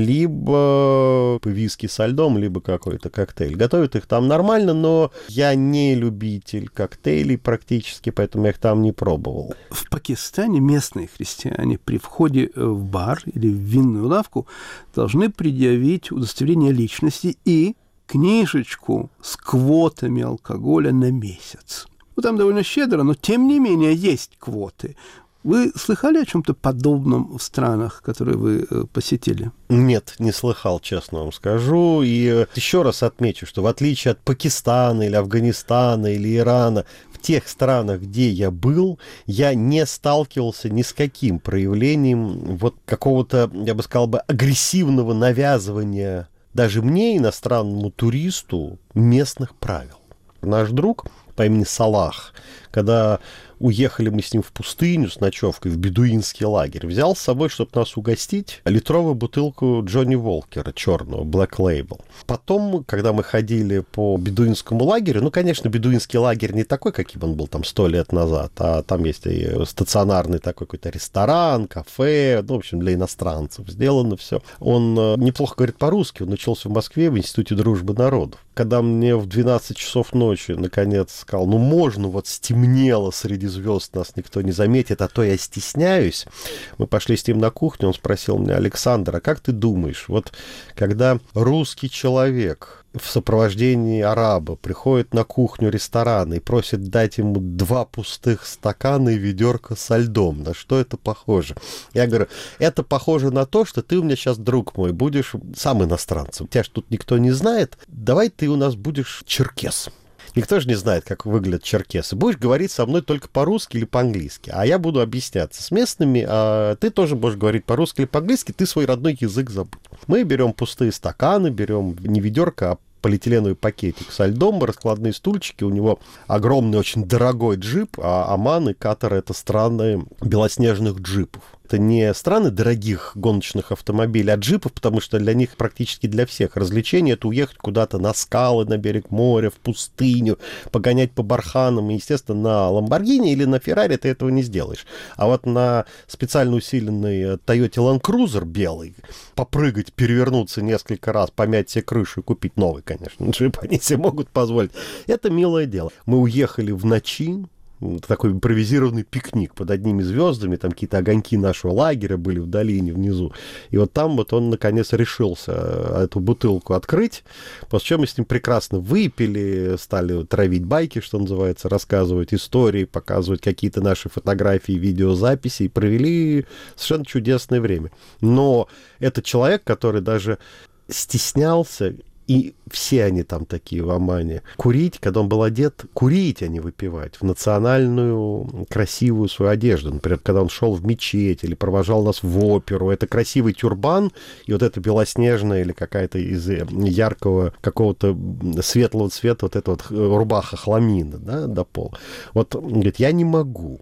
либо виски со льдом, либо какой-то коктейль. Готовят их там нормально, но я не любитель коктейлей практически, поэтому я их там не пробовал. В Пакистане местные христиане при входе в бар или в винную лавку должны предъявить удостоверение личности и книжечку с квотами алкоголя на месяц. Ну, там довольно щедро, но тем не менее есть квоты. Вы слыхали о чем-то подобном в странах, которые вы посетили? Нет, не слыхал, честно вам скажу. И еще раз отмечу, что в отличие от Пакистана или Афганистана или Ирана, в тех странах, где я был, я не сталкивался ни с каким проявлением вот какого-то, я бы сказал бы, агрессивного навязывания даже мне, иностранному туристу, местных правил. Наш друг по имени Салах, когда уехали мы с ним в пустыню с ночевкой в бедуинский лагерь, взял с собой, чтобы нас угостить, литровую бутылку Джонни Волкера черного, Black Label. Потом, когда мы ходили по бедуинскому лагерю, ну, конечно, бедуинский лагерь не такой, каким он был там сто лет назад, а там есть и стационарный такой какой-то ресторан, кафе, ну, в общем, для иностранцев сделано все. Он неплохо говорит по-русски, он учился в Москве в Институте дружбы народов. Когда мне в двенадцать часов ночи, наконец, сказал, ну, можно, вот стемнело среди звезд, нас никто не заметит, а то я стесняюсь. Мы пошли с ним на кухню, он спросил меня: Александр, а как ты думаешь, вот когда русский человек в сопровождении араба приходит на кухню ресторана и просит дать ему два пустых стакана и ведерко со льдом, на что это похоже? Я говорю, это похоже на то, что ты у меня сейчас, друг мой, будешь сам иностранцем. Тебя ж тут никто не знает, давай ты у нас будешь черкес. Никто же не знает, как выглядят черкесы. Будешь говорить со мной только по-русски или по-английски, а я буду объясняться с местными, а ты тоже будешь говорить по-русски или по-английски, ты свой родной язык забудь. Мы берем пустые стаканы, берем не ведерко, а полиэтиленовый пакетик со льдом, раскладные стульчики, у него огромный, очень дорогой джип, а Оман и Катар — это страны белоснежных джипов. Это не страны дорогих гоночных автомобилей, а джипов, потому что для них, практически для всех, развлечение — это уехать куда-то на скалы, на берег моря, в пустыню, погонять по барханам. И, естественно, на Ламборгини или на Феррари ты этого не сделаешь. А вот на специально усиленной Toyota Land Cruiser белый попрыгать, перевернуться несколько раз, помять себе крышу и купить новый, конечно, джип они себе могут позволить. Это милое дело. Мы уехали в ночи, такой импровизированный пикник под одними звездами, там какие-то огоньки нашего лагеря были в долине внизу. И вот там вот он, наконец, решился эту бутылку открыть, после чего мы с ним прекрасно выпили, стали травить байки, что называется, рассказывать истории, показывать какие-то наши фотографии, видеозаписи, и провели совершенно чудесное время. Но это человек, который даже стеснялся, и все они там такие в Омане, курить, когда он был одет, курить, а не выпивать, в национальную красивую свою одежду. Например, когда он шел в мечеть или провожал нас в оперу, это красивый тюрбан, и вот это белоснежная или какая-то из яркого какого-то светлого цвета вот эта вот рубаха хламина, да, до пола. Вот, он говорит, я не могу,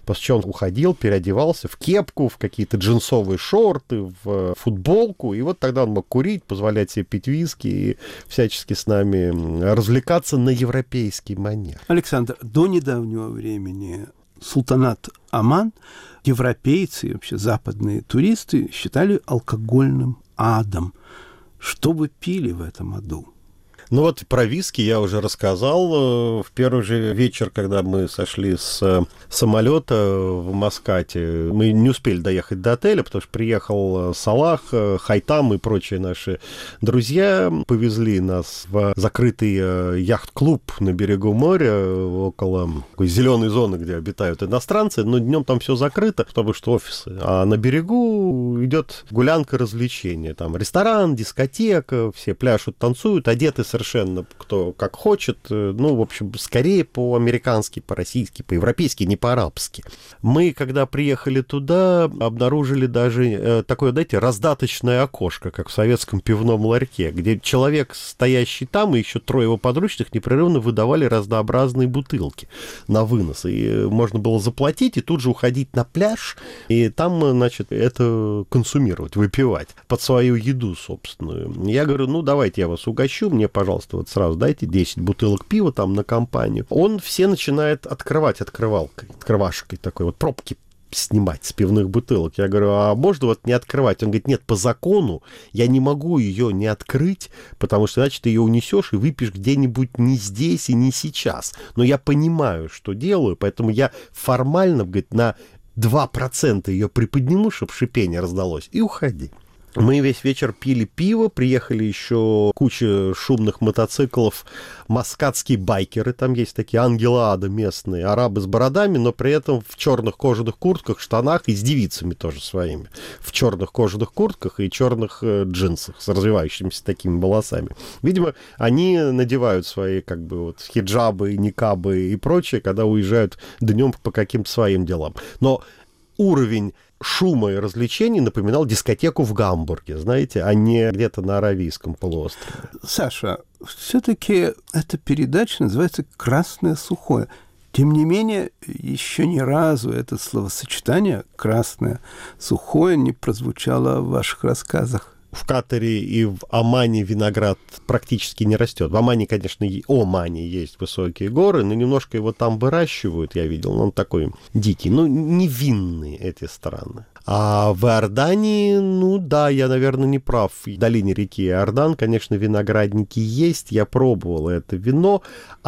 После чего он уходил, переодевался в кепку, в какие-то джинсовые шорты, в футболку, и вот тогда он мог курить, позволять себе пить виски и всячески с нами развлекаться на европейский манер. Александр, до недавнего времени султанат Оман европейцы и вообще западные туристы считали алкогольным адом. Что вы пили в этом аду? Ну вот про виски я уже рассказал. В первый же вечер, когда мы сошли с самолета в Маскате, мы не успели доехать до отеля, потому что приехал Салах, Хайтам и прочие наши друзья. Повезли нас в закрытый яхт-клуб на берегу моря, около такой зеленой зоны, где обитают иностранцы. Но днем там все закрыто, потому что офисы. А на берегу идет гулянка, развлечения. Там ресторан, дискотека, все пляшут, танцуют, одеты совершенно совершенно кто как хочет, ну, в общем, скорее по-американски, по-российски, по-европейски, не по-арабски. Мы, когда приехали туда, обнаружили даже э, такое, знаете, раздаточное окошко, как в советском пивном ларьке, где человек, стоящий там, и еще трое его подручных непрерывно выдавали разнообразные бутылки на вынос. И можно было заплатить и тут же уходить на пляж, и там, значит, это консумировать, выпивать под свою еду собственную. Я говорю, ну, давайте я вас угощу, мне, пожалуйста, вот сразу дайте десять бутылок пива там на компанию. Он все начинает открывать открывалкой, открывашкой такой, вот пробки снимать с пивных бутылок. Я говорю, а можно вот не открывать? Он говорит, нет, по закону я не могу ее не открыть, потому что, значит, ты ее унесешь и выпьешь где-нибудь не здесь и не сейчас. Но я понимаю, что делаю, поэтому я формально, говорит, на два процента ее приподниму, чтобы шипение раздалось, и уходи. Мы весь вечер пили пиво, приехали еще куча шумных мотоциклов, маскатские байкеры, там есть такие ангелы ада местные, арабы с бородами, но при этом в черных кожаных куртках, штанах и с девицами тоже своими, в черных кожаных куртках и черных э, джинсах с развивающимися такими волосами. Видимо, они надевают свои как бы вот хиджабы, никабы и прочее, когда уезжают днем по каким-то своим делам. Но уровень шума и развлечений напоминал дискотеку в Гамбурге, знаете, а не где-то на Аравийском полуострове. Саша, все-таки эта передача называется «Красное сухое». Тем не менее, еще ни разу это словосочетание «красное сухое» не прозвучало в ваших рассказах. В Катаре и в Омане виноград практически не растет. В Омане, конечно, и Омане есть высокие горы, но немножко его там выращивают, я видел, но он такой дикий. Ну, не винные эти страны. А в Иордании, ну да, я, наверное, не прав. В долине реки Иордан, конечно, виноградники есть. Я пробовал это вино.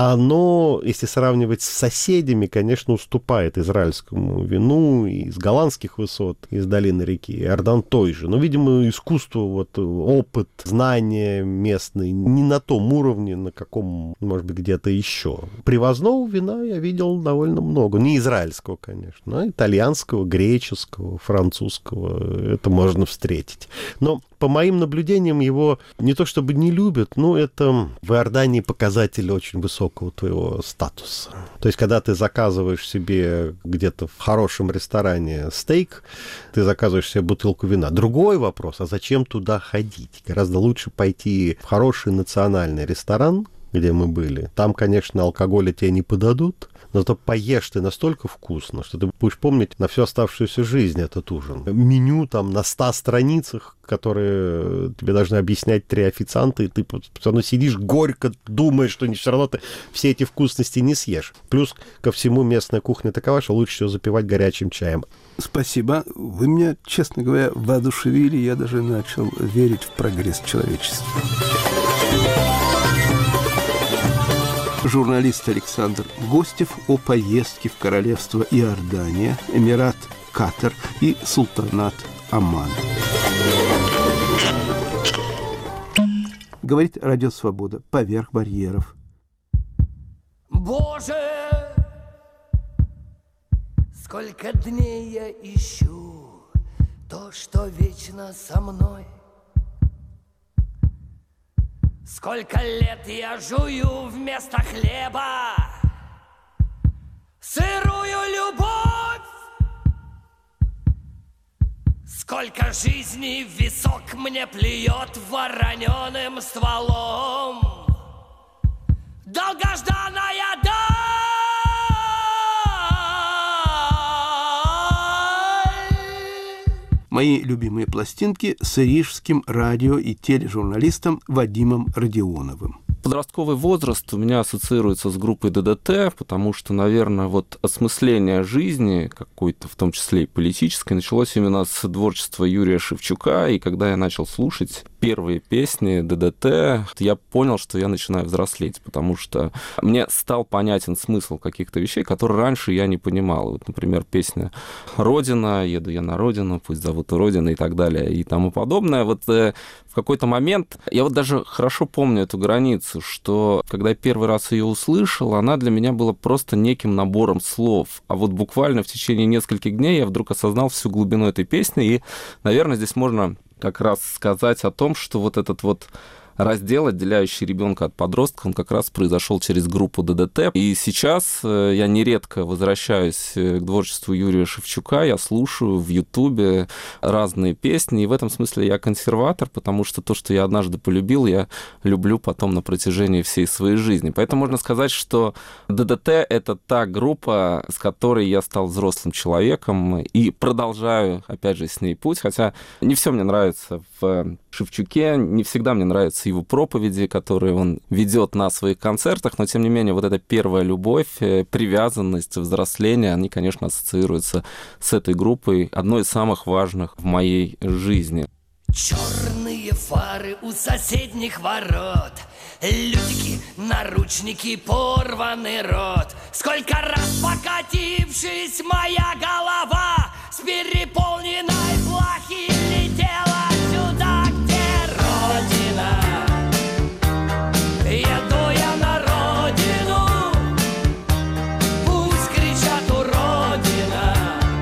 Оно, если сравнивать с соседями, конечно, уступает израильскому вину из голландских высот, из долины реки Иордан той же. Но, видимо, искусство, вот, опыт, знания местные не на том уровне, на каком, может быть, где-то еще. Привозного вина я видел довольно много. Не израильского, конечно, а итальянского, греческого, французского. французского, это можно встретить. Но по моим наблюдениям его не то чтобы не любят, но это в Иордании показатель очень высокого твоего статуса. То есть, когда ты заказываешь себе где-то в хорошем ресторане стейк, ты заказываешь себе бутылку вина. Другой вопрос, а зачем туда ходить? Гораздо лучше пойти в хороший национальный ресторан, где мы были. Там, конечно, алкоголя тебе не подадут, но зато поешь ты настолько вкусно, что ты будешь помнить на всю оставшуюся жизнь этот ужин. Меню там на ста страницах, которые тебе должны объяснять три официанта, и ты все равно сидишь горько, думаешь, что все равно ты все эти вкусности не съешь. Плюс ко всему местная кухня такова, что лучше всего запивать горячим чаем. Спасибо. Вы меня, честно говоря, воодушевили. Я даже начал верить в прогресс человечества. Журналист Александр Гостев о поездке в королевство Иордания, Эмират Катар и султанат Оман. Говорит Радио Свобода. Поверх барьеров. Боже, сколько дней я ищу то, что вечно со мной. Сколько лет я жую вместо хлеба сырую любовь. Сколько жизней в висок мне плюет вороненым стволом. Долгожданная Мои любимые пластинки с рижским радио- и тележурналистом Вадимом Родионовым. Подростковый возраст у меня ассоциируется с группой ДДТ, потому что, наверное, вот осмысление жизни, какой-то, в том числе и политической, началось именно с творчества Юрия Шевчука, и когда я начал слушать первые песни ДДТ, я понял, что я начинаю взрослеть, потому что мне стал понятен смысл каких-то вещей, которые раньше я не понимал. Вот, например, песня «Родина», «Еду я на родину», «Пусть зовут Родина» и так далее, и тому подобное. Вот э, в какой-то момент, я вот даже хорошо помню эту границу, что когда я первый раз ее услышал, она для меня была просто неким набором слов. А вот буквально в течение нескольких дней я вдруг осознал всю глубину этой песни, и, наверное, здесь можно как раз сказать о том, что вот этот вот раздел, отделяющий ребенка от подростка, он как раз произошел через группу ДДТ. И сейчас я нередко возвращаюсь к творчеству Юрия Шевчука, я слушаю в Ютубе разные песни, и в этом смысле я консерватор, потому что то, что я однажды полюбил, я люблю потом на протяжении всей своей жизни. Поэтому можно сказать, что ДДТ — это та группа, с которой я стал взрослым человеком и продолжаю, опять же, с ней путь, хотя не все мне нравится в Шевчуке, не всегда мне нравятся его проповеди, которые он ведет на своих концертах, но, тем не менее, вот эта первая любовь, привязанность, взросление, они, конечно, ассоциируются с этой группой, одной из самых важных в моей жизни. Черные фары у соседних ворот, лютики, наручники, порванный рот. Сколько раз покатившись, моя голова с переполненной плахи летела сюда, где Родина. Еду я на родину, пусть кричат уродина,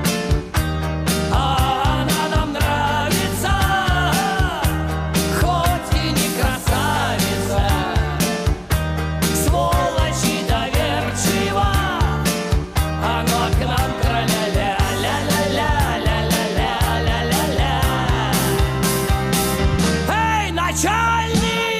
а она нам нравится, хоть и не красавица, сволочь и доверчива, она к нам тра-ля-ля, ля-ля-ля, ля-ля-ля, ля-ля-ля. Эй, начальник!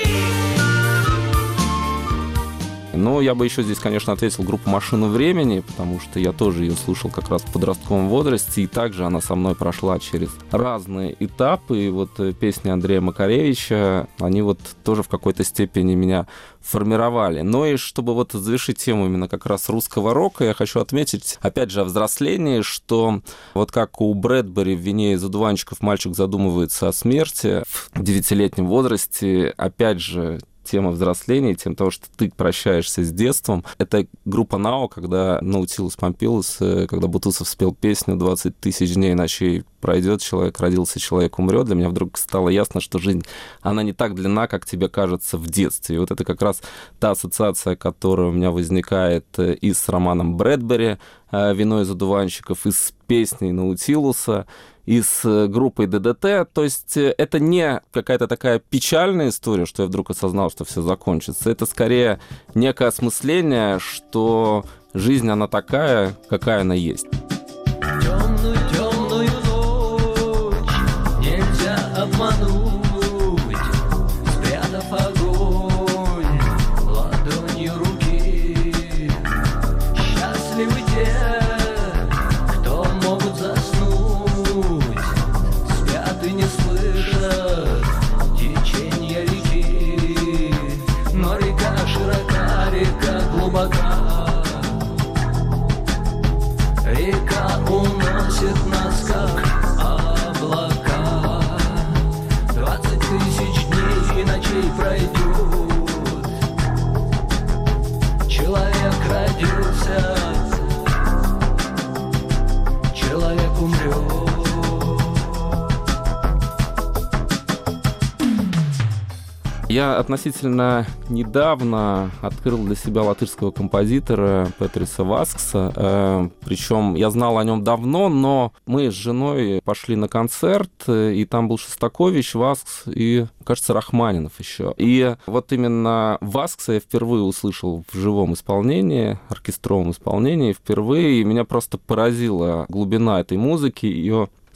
Ну, я бы еще здесь, конечно, ответил группу «Машина времени», потому что я тоже ее слушал как раз в подростковом возрасте, и также она со мной прошла через разные этапы. И вот песни Андрея Макаревича, они вот тоже в какой-то степени меня формировали. Но и чтобы вот завершить тему именно как раз русского рока, я хочу отметить, опять же, о взрослении, что вот как у Брэдбери в «Вине из одуванчиков» мальчик задумывается о смерти в девятилетнем возрасте, опять же, тема взросления, тем того, что ты прощаешься с детством. Это группа НАО, когда Наутилус Помпилиус, когда Бутусов спел песню «двадцать тысяч дней и ночей пройдет, человек родился, человек умрет», для меня вдруг стало ясно, что жизнь, она не так длинна, как тебе кажется в детстве. И вот это как раз та ассоциация, которая у меня возникает и с романом Брэдбери «Вино из одуванчиков», и с песней Наутилуса, и с группой ДДТ. То есть это не какая-то такая печальная история, что я вдруг осознал, что все закончится. Это скорее некое осмысление, что жизнь, она такая, какая она есть. Темную, темную ночь нельзя обмануть, спрятав огонь ладонью руки. Счастливы те, кто могут заснуть, спят и не слышат течения реки. Но река широка, река глубока, река уносит нас, как облака. Двадцать тысяч дней и ночей пройдет, человек родился, человек умрет. Я относительно недавно открыл для себя латышского композитора Петриса Васкса. Причем я знал о нем давно, но мы с женой пошли на концерт, и там был Шостакович, Васкс и, кажется, Рахманинов еще. И вот именно Васкса я впервые услышал в живом исполнении, оркестровом исполнении впервые, и меня просто поразила глубина этой музыки, ее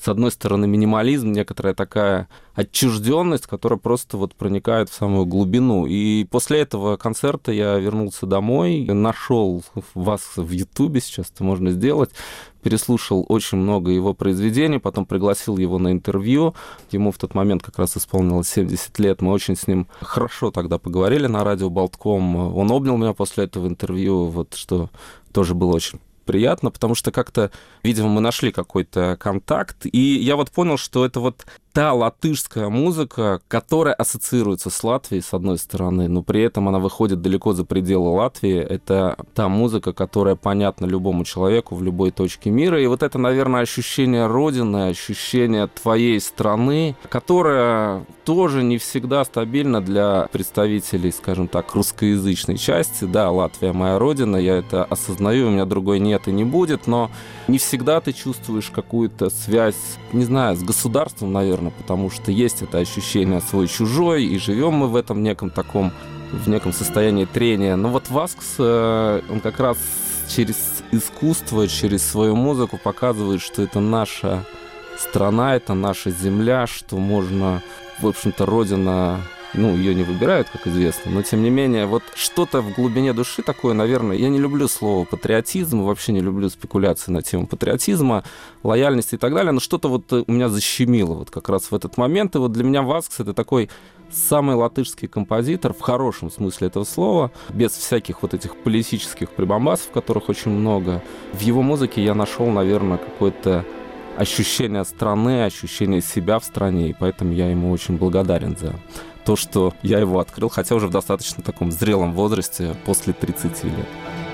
с одной стороны, минимализм, некоторая такая отчужденность, которая просто вот проникает в самую глубину. И после этого концерта я вернулся домой, нашел вас в Ютубе, сейчас это можно сделать, переслушал очень много его произведений, потом пригласил его на интервью. Ему в тот момент как раз исполнилось семьдесят лет. Мы очень с ним хорошо тогда поговорили на радио Болтком. Он обнял меня после этого интервью, вот, что тоже было очень приятно, потому что как-то, видимо, мы нашли какой-то контакт, и я вот понял, что это вот та латышская музыка, которая ассоциируется с Латвией, с одной стороны, но при этом она выходит далеко за пределы Латвии. Это та музыка, которая понятна любому человеку в любой точке мира. И вот это, наверное, ощущение родины, ощущение твоей страны, которая тоже не всегда стабильна для представителей, скажем так, русскоязычной части. Да, Латвия моя родина, я это осознаю, у меня другой нет и не будет, но не всегда ты чувствуешь какую-то связь, не знаю, с государством, наверное, потому что есть это ощущение свой-чужой, и живем мы в этом неком таком, в неком состоянии трения. Но вот Васкс, он как раз через искусство, через свою музыку показывает, что это наша страна, это наша земля, что можно, в общем-то, родина... Ну, ее не выбирают, как известно, но, тем не менее, вот что-то в глубине души такое, наверное, я не люблю слово патриотизм, вообще не люблю спекуляции на тему патриотизма, лояльности и так далее, но что-то вот у меня защемило вот как раз в этот момент, и вот для меня Васкс — это такой самый латышский композитор, в хорошем смысле этого слова, без всяких вот этих политических прибамбасов, которых очень много. В его музыке я нашел, наверное, какое-то ощущение страны, ощущение себя в стране, и поэтому я ему очень благодарен за то, что я его открыл, хотя уже в достаточно таком зрелом возрасте, после тридцати лет.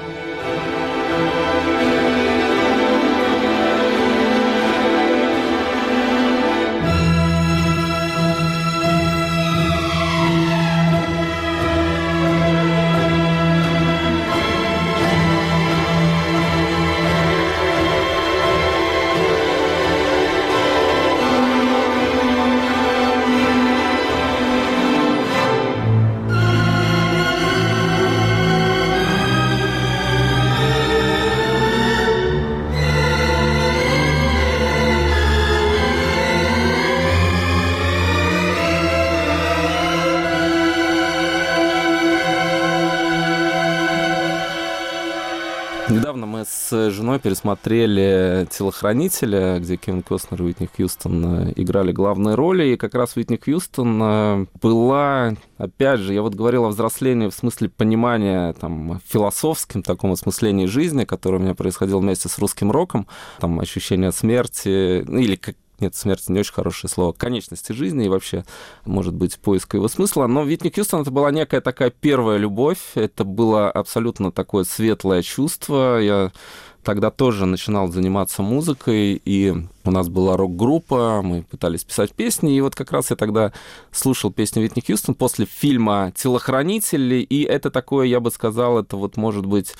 Недавно мы с женой пересмотрели «Телохранителя», где Кевин Костнер и Уитни Хьюстон играли главные роли, и как раз Уитни Хьюстон была, опять же, я вот говорил о взрослении в смысле понимания, там, философским таком осмыслении жизни, которое у меня происходило вместе с русским роком, там, ощущение смерти, ну, или как нет, смерть не очень хорошее слово, конечности жизни и вообще, может быть, поиска его смысла. Но Уитни Хьюстон — это была некая такая первая любовь, это было абсолютно такое светлое чувство. Я тогда тоже начинал заниматься музыкой, и у нас была рок-группа, мы пытались писать песни, и вот как раз я тогда слушал песню Уитни Хьюстон после фильма «Телохранители», и это такое, я бы сказал, это вот, может быть,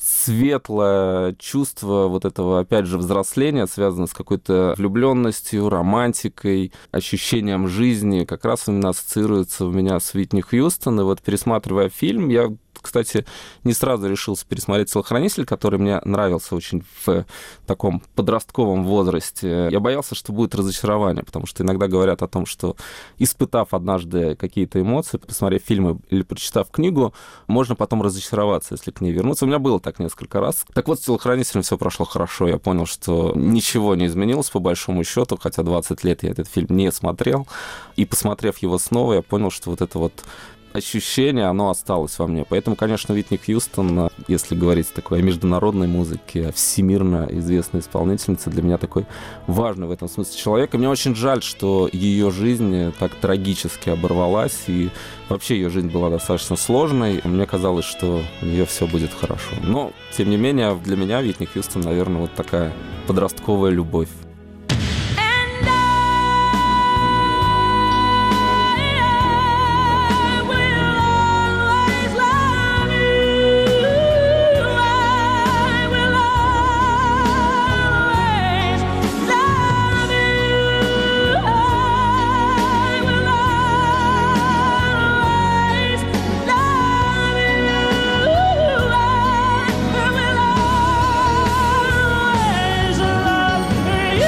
светлое чувство вот этого, опять же, взросления, связано с какой-то влюбленностью, романтикой, ощущением жизни, как раз именно ассоциируется у меня с Уитни Хьюстон. И вот, пересматривая фильм, я, кстати, не сразу решился пересмотреть «Телохранитель», который мне нравился очень в таком подростковом возрасте. Я боялся, что будет разочарование, потому что иногда говорят о том, что, испытав однажды какие-то эмоции, посмотрев фильмы или прочитав книгу, можно потом разочароваться, если к ней вернуться. У меня было так несколько раз. Так вот, с «Телохранителем» все прошло хорошо. Я понял, что ничего не изменилось по большому счету, хотя двадцать лет я этот фильм не смотрел. И, посмотрев его снова, я понял, что вот это вот ощущение, оно осталось во мне. Поэтому, конечно, Уитни Хьюстон, если говорить такой о международной музыке, о всемирно известной исполнительнице, для меня такой важный в этом смысле человек. И мне очень жаль, что ее жизнь так трагически оборвалась, и вообще ее жизнь была достаточно сложной. Мне казалось, что у нее все будет хорошо. Но, тем не менее, для меня Уитни Хьюстон, наверное, вот такая подростковая любовь. Yeah.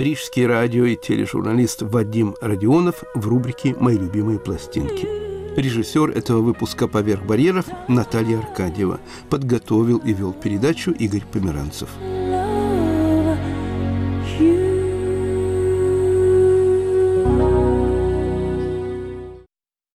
рижский радио- и тележурналист Вадим Родионов в рубрике «Мои любимые пластинки». Режиссер этого выпуска «Поверх барьеров» Наталья Аркадьева. Подготовил и вел передачу Игорь Померанцев.